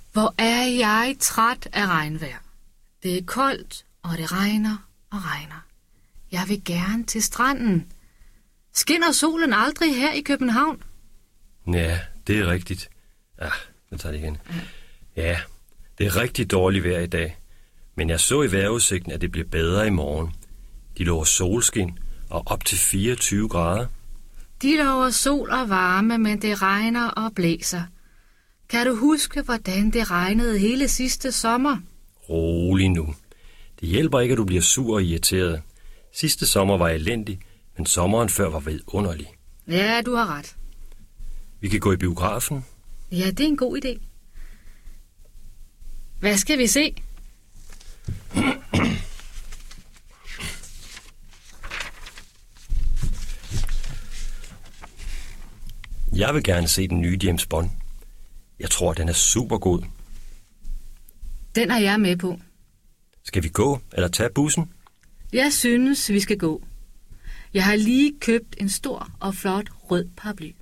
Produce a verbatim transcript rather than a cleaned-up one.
Hvor er jeg træt af regnvejr. Det er koldt, og det regner og regner. Jeg vil gerne til stranden. Skinner solen aldrig her i København? Ja, det er rigtigt. Ah, nu tager det igen. Ja, det er rigtig dårligt vejr i dag. Men jeg så i vejrudsigten, at det bliver bedre i morgen. De lover solskin og op til fireogtyve grader. De lover sol og varme, men det regner og blæser. Kan du huske, hvordan det regnede hele sidste sommer? Rolig nu. Det hjælper ikke, at du bliver sur og irriteret. Sidste sommer var elendig, men sommeren før var vidunderlig. Ja, du har ret. Vi kan gå i biografen. Ja, det er en god idé. Hvad skal vi se? Jeg vil gerne se den nye James Bond. Jeg tror, den er super god. Den er jeg med på. Skal vi gå eller tage bussen? Jeg synes, vi skal gå. Jeg har lige købt en stor og flot rød paraply.